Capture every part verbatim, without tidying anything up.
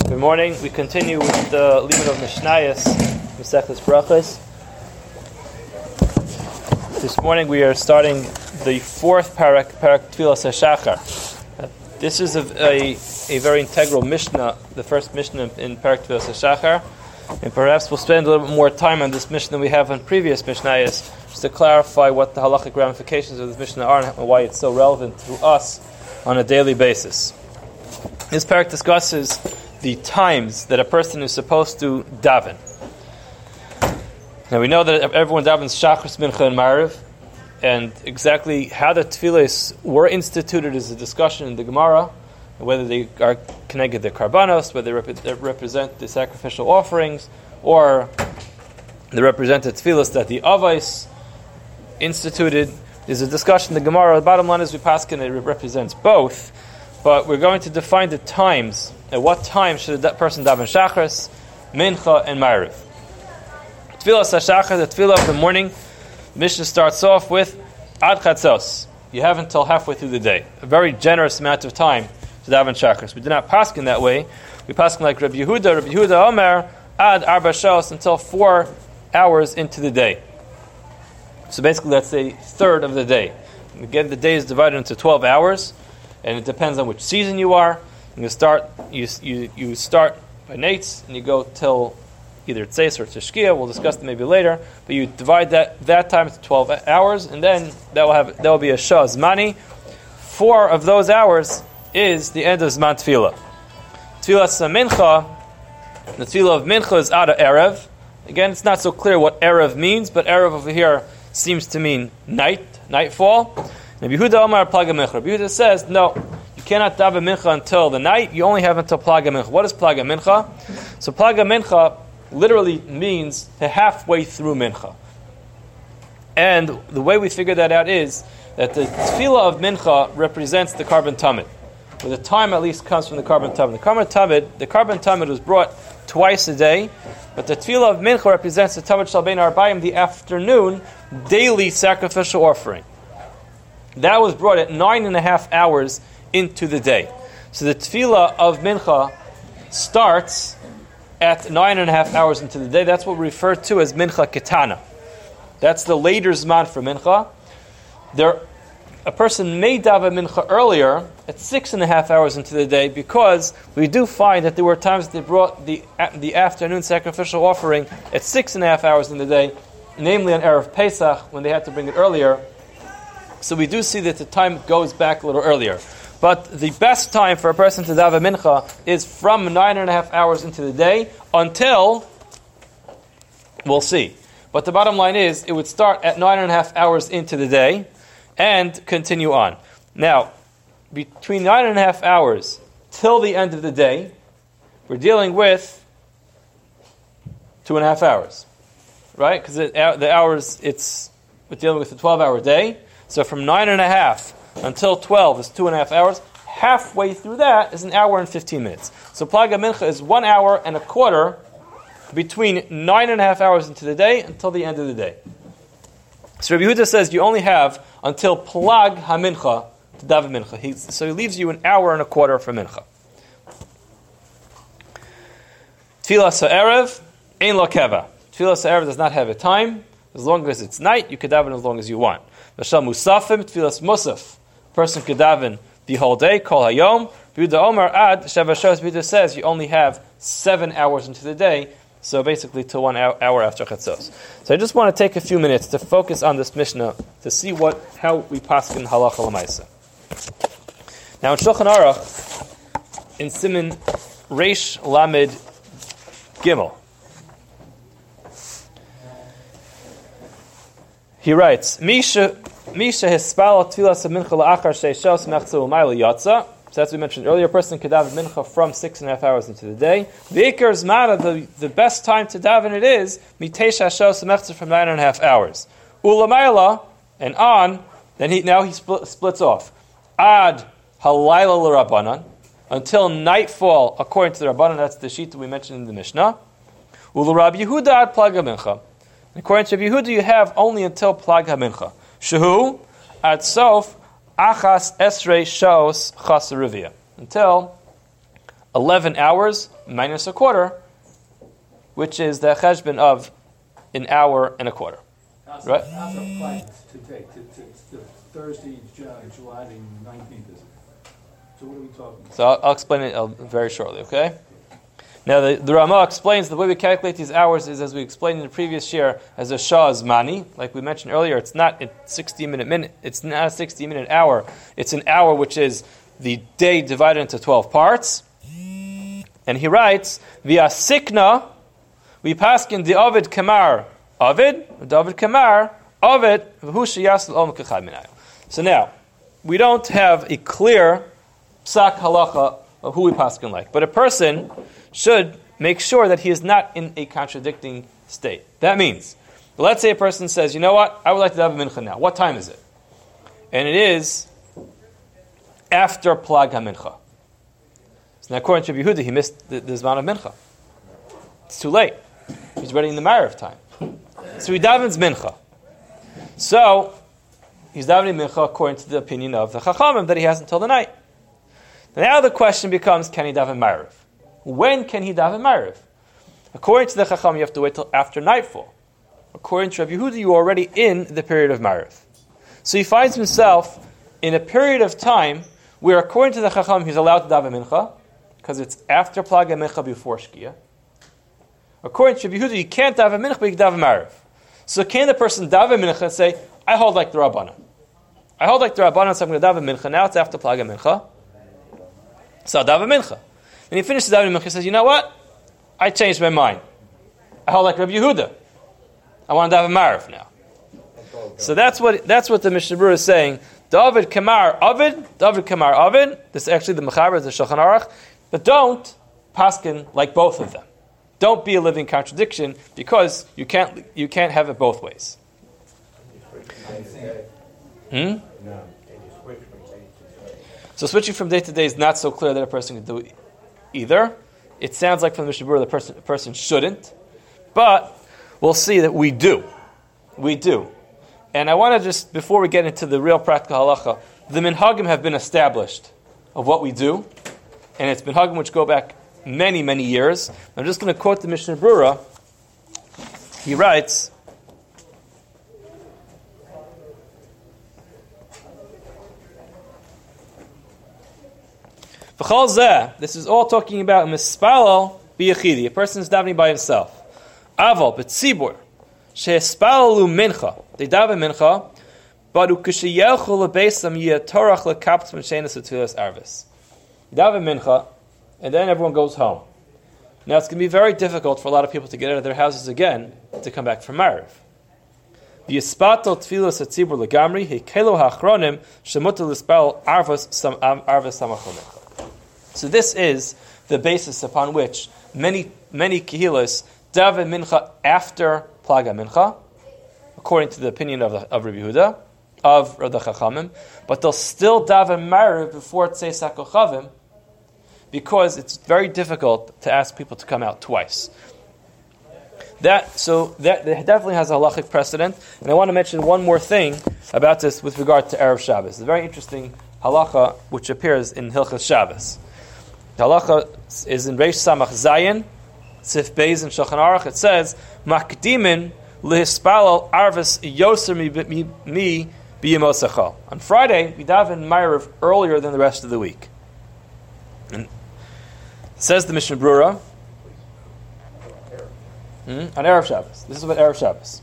Good morning. We continue with the Limud of Mishnayos, Masechtas Brachos. This morning we are starting the fourth parak, parak Tfilas HaShachar. Uh, this is a, a, a very integral Mishnah, the first Mishnah in parak Tfilas HaShachar, and perhaps we'll spend a little bit more time on this Mishnah than we have on previous Mishnayos, just to clarify what the halachic ramifications of this Mishnah are and why it's so relevant to us on a daily basis. This parak discusses the times that a person is supposed to daven. Now we know that everyone davens Shachris, Mincha, and Ma'ariv, and exactly how the tefillos were instituted is a discussion in the Gemara, whether they are connected to karbanos, whether they, rep- they represent the sacrificial offerings, or they represent the tefillos that the Avos instituted. There's a discussion in the Gemara. The bottom line is we paskin it represents both, but we're going to define the times. At what time should that person daven Shachris, Mincha, and Ma'ariv? Tfilas HaShachar, the tefillah of the morning, the Mishnah starts off with Ad Chatzos. You have until halfway through the day. A very generous amount of time to daven Shachris. We do not paskin that way. We paskin like Rabbi Yehuda. Rabbi Yehuda Omer, Ad Arba Shos, until four hours into the day. So basically that's a third of the day. Again, the day is divided into twelve hours, and it depends on which season you are. You start you you you start by nates and you go till either tzeis or teshkia. We'll discuss them maybe later. But you divide that, that time into twelve hours, and then that will have that will be a shah zmani. Four of those hours is the end of zman tefillah. Tfilas mincha, the tefillah of mincha is out of erev. Again, it's not so clear what erev means, but erev over here seems to mean night, nightfall. And Yehuda Omar plaga mincha. Yehuda says no. Cannot daven mincha until the night. You only have until plaga mincha. What is plaga mincha? So plaga mincha literally means to halfway through mincha. And the way we figure that out is that the tefillah of mincha represents the carbon tamid. Or the time at least comes from the carbon tamid. The carbon tamid, the carbon tamid was brought twice a day, but the tefillah of mincha represents the tamid shel bein arbayim, the afternoon daily sacrificial offering. That was brought at nine and a half hours into the day. So the tefillah of mincha starts at nine and a half hours into the day. That's what we refer to as mincha ketana. That's the later zman for mincha. There, a person may daven mincha earlier at six and a half hours into the day, because we do find that there were times they brought the the afternoon sacrificial offering at six and a half hours in the day, namely on Erev Pesach when they had to bring it earlier. So we do see that the time goes back a little earlier. But the best time for a person to daven mincha is from nine and a half hours into the day until, we'll see. But the bottom line is, it would start at nine and a half hours into the day and continue on. Now, between nine and a half hours till the end of the day, we're dealing with two and a half hours, right? Because the hours, it's we're dealing with a twelve-hour day. So from nine and a half until twelve is two and a half hours. Halfway through that is an hour and fifteen minutes. So plaga mincha is one hour and a quarter between nine and a half hours into the day until the end of the day. So Rabbi Yehuda says you only have until plag hamincha to daven mincha. He, so he leaves you an hour and a quarter for mincha. Tfilas ha'erev ein lo keva. Tfilas ha'erev does not have a time. As long as it's night, you can daven as long as you want. Mashal musafim tfilas musaf. Person could daven the whole day, kol hayom. Yehuda Omer ad sheva shos. Yehuda says you only have seven hours into the day, so basically till one hour after chatzos. So I just want to take a few minutes to focus on this Mishnah to see what how we paskin halacha l'maisa. Now in Shulchan Aruch, in Siman Reish Lamed Gimel, he writes, Misha Misha hispal tfilas mincha la'achar sheishos mechzu u'mayla yatsa. So as we mentioned earlier, a person could daven mincha from six and a half hours into the day. The ikar zmana, the the best time to daven it is mitesha shos mechzu from nine and a half hours. Ulamayla and on, then he now he split, splits off. Ad halayla l'rabbanan, until nightfall, according to the Rabbanan. That's the sheet that we mentioned in the Mishnah. U'l'Rab Yehuda ad plaga mincha. According to Yehuda, you have only until plag hamincha. Shehu at sof achas esrei shos chasarivia, until eleven hours minus a quarter, which is the cheshbon of an hour and a quarter. How's right? How's the flight to take to, to, to Thursday, July the nineteenth? Is it? So what are we talking about? So I'll, I'll explain it uh, very shortly, okay? Now the, the Ramah explains the way we calculate these hours is, as we explained in the previous year, as a shah zmani. Like we mentioned earlier, it's not a sixty minute minute. It's not a sixty minute hour. It's an hour which is the day divided into twelve parts. And he writes, via sikna, we paskin the Ovid Kamar Ovid, David Kamar Ovid, v'hu sheyasel om kechad minayu. So now, we don't have a clear psak halacha of who we paskin like, but a person should make sure that he is not in a contradicting state. That means, let's say a person says, you know what, I would like to daven mincha now. What time is it? And it is after plag ha-mincha. So now according to Rabbi Yehuda, he missed the, the zman of mincha. It's too late. He's ready in the Ma'ariv time. So he davens mincha. So, he's davening mincha according to the opinion of the Chachamim that he has until the night. Now the question becomes, can he daven Ma'ariv? When can he daven Ma'ariv? According to the Chacham, you have to wait till after nightfall. According to Rabbi Yehuda, you are already in the period of Ma'ariv. So he finds himself in a period of time where, according to the Chacham, he's allowed to daven Mincha, because it's after Plag Mincha before Shkia. According to Rabbi Yehuda, you can't daven Mincha, but you can daven Ma'ariv. So can the person daven Mincha and say, I hold like the Rabbanan. I hold like the Rabbanan, so I'm going to daven Mincha. Now it's after Plag Mincha. So I'll daven Mincha. And he finishes davening mincha. He says, "You know what? I changed my mind. I hold like Rabbi Yehuda. I want to daven Ma'ariv now." So that's what that's what the Mishnah Berurah is saying. David Kamar Ovid, David Kamar Ovid. This is actually the Mechaber, the Shulchan Aruch. But don't paskin like both of them. Don't be a living contradiction, because you can't you can't have it both ways. Hmm? So switching from day to day is not so clear that a person can do it either. It sounds like from the Mishnah Berurah the person, the person shouldn't, but we'll see that we do. We do. And I want to just, before we get into the real practical halacha, the minhagim have been established of what we do, and it's minhagim which go back many, many years. I'm just going to quote the Mishnah Berurah. He writes, this is all talking about mispalal biyachidi. A person is davening by himself. Aval betzibur shehispalalu mincha. They daven mincha, but ukishiyelchu lebeisam yitorach lekapt m'shenas utilas arvis. Daven mincha, and then everyone goes home. Now it's going to be very difficult for a lot of people to get out of their houses again to come back from Ma'ariv. V'yispatel tfilas hatzibur legamri hekelo hachronim shemutar lispal arvis sam arvis samachol mincha. So this is the basis upon which many many kehilas daven mincha after plaga mincha, according to the opinion of, the, of Rabbi Yehuda, of the Chachamim, but they'll still daven Ma'ariv before Tzeis HaKochavim, because it's very difficult to ask people to come out twice. That so that, that definitely has a halachic precedent, and I want to mention one more thing about this with regard to Erev Shabbos. It's a very interesting halacha which appears in Hilchas Shabbos. The halacha is in Reish Samach Zayin, Sif Beis in Shulchan Aruch. It says, "Makdimin lehispalal arvis yoser mi mi biyemosachal." On Friday, we daven Ma'ariv earlier than the rest of the week. And says the Mishnah Berurah hmm, on Erev Shabbos. This is what Erev Shabbos.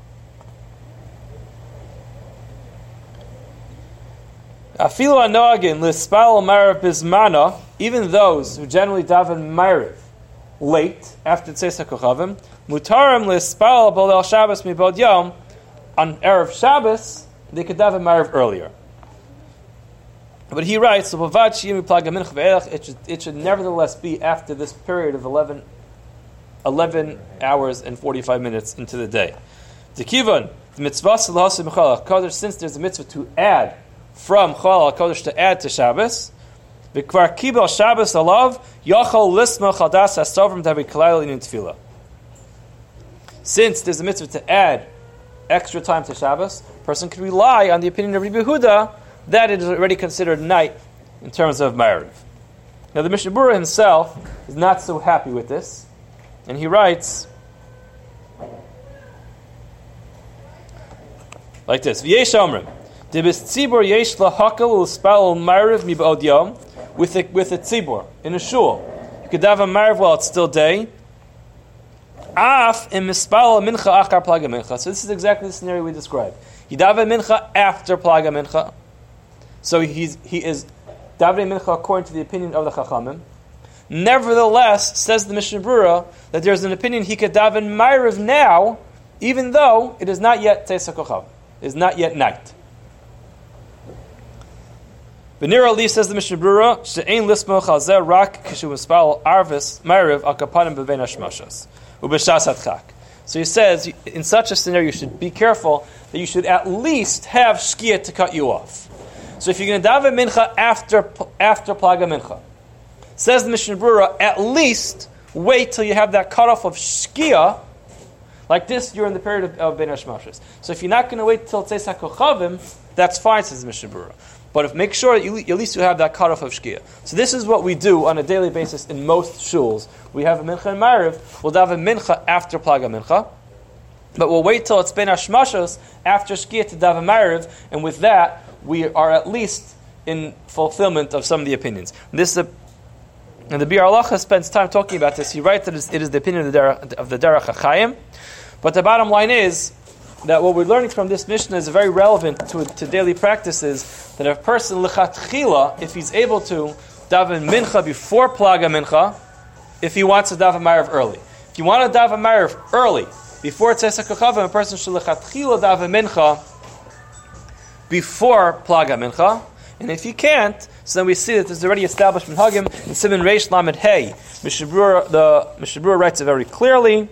Afilu anoagin lispal Ma'ariv bismana. Even those who generally daven Ma'ariv late after Tzeis HaKochavim, mutarim lispal bolel Shabbos mibod yom. On Erev Shabbos, they could daven Ma'ariv earlier. But he writes, it should, it should nevertheless be after this period of eleven, eleven hours and forty-five minutes into the day. The kivon, the mitzvah salhasim chalal kodesh, since there's a mitzvah to add from chalal kodesh to add to Shabbos, v'kvar kibel Shabbos alav yachol lisma chadas hasovrim tavi kalayil in tefillah. Since there's a mitzvah to add extra time to Shabbos, a person can rely on the opinion of Rabbi Yehuda that it is already considered night in terms of Ma'ariv. Now the Mishnah Berurah himself is not so happy with this, and he writes like this: V'yesh omrim, debis tzibur yesh lahakal u'spal ma'ariv mib'od yom. With a, with a tzibur in a shul, you could have a ma'ariv while it's still day. Af im mispal mincha achar plaga mincha. So this is exactly the scenario we described. He daven mincha after plaga mincha. So he's he is davening mincha according to the opinion of the chachamim. Nevertheless, says the Mishnah Berurah that there's an opinion he could daven ma'ariv now, even though it is not yet Tzeitzah Kochav, it is not yet night. V'nir Ali, says the Mishnah Berurah, she'ein lismoch al zeh rak kishu mispal arvis ma'ariv al kapanim bevein hashmashas u'b'shas hadchak. So he says, in such a scenario, you should be careful that you should at least have shkia to cut you off. So if you're going to daven mincha after after plaga mincha, says the Mishnah Berurah, at least wait till you have that cutoff of shkia. Like this, you're in the period of, of bein hashmashas. So if you're not going to wait till Tzeitzah Kochavim, that's fine, says the Mishnah Berurah. But if make sure that you, at least you have that cutoff of shkia. So this is what we do on a daily basis in most shuls. We have a mincha and ma'ariv. We'll daven mincha after plaga mincha, but we'll wait till it's bein hashmashos after shkia to daven ma'ariv, and with that we are at least in fulfillment of some of the opinions. And this is a, and the Biur Halacha spends time talking about this. He writes that it is the opinion of the Derech, of the Derech HaChaim, but the bottom line is that what we're learning from this Mishnah is very relevant to, to daily practices, that a person, lechatchila, if he's able to, daven mincha before plaga mincha, if he wants to daven ma'ariv early. If you want to daven ma'ariv early, before Tzeitzah Kochavim, a person should lechatchila daven mincha before plaga mincha, and if you can't, so then we see that there's already established minhagim in Siman Reish Lamed Hey. Mishnah Berurah, the Mishnah Berurah writes it very clearly,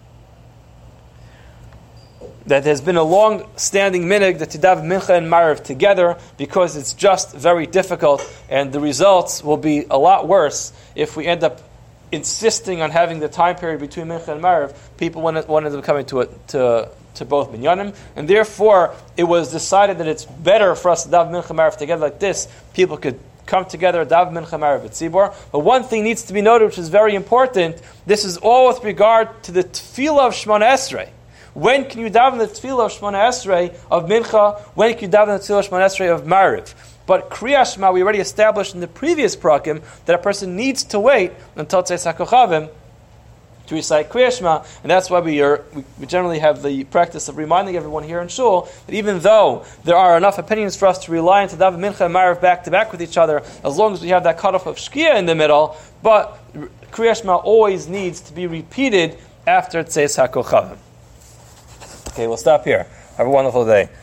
that there's been a long-standing minhag that to daven mincha and ma'ariv together, because it's just very difficult, and the results will be a lot worse if we end up insisting on having the time period between mincha and ma'ariv. People want to end up coming to it to to both minyanim, and therefore it was decided that it's better for us to daven mincha and ma'ariv together like this. People could come together, daven mincha and ma'ariv at tzibor. But one thing needs to be noted, which is very important. This is all with regard to the tefillah of Shemona Esrei. When can you daven the tefillah of Shemona Esrei of mincha? When can you daven the tefillah of Shemona Esrei of ma'ariv? But Kriyas Shema, we already established in the previous prakim that a person needs to wait until Tzeitzah Kochavim to recite Kriyas Shema, and that's why we are we, we generally have the practice of reminding everyone here in shul that even though there are enough opinions for us to rely on to daven mincha and ma'ariv back to back with each other, as long as we have that cutoff of shkia in the middle, but Kriyas Shema always needs to be repeated after Tzeitzah Kochavim. Okay, we'll stop here. Have a wonderful day.